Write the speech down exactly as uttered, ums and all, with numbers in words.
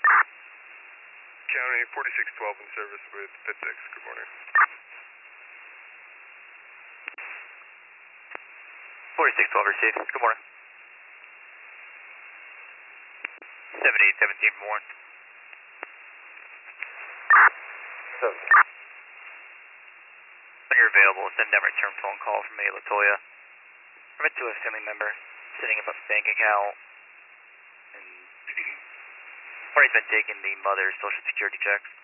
County forty-six twelve in service with Fit six. Good morning. forty-six twelve received. Good morning. seventy-eight seventeen for one. Seven. When you're available, send down return phone call from a Latoya. Remit to a family member setting up a bank account. And already been taking the mother's social security checks.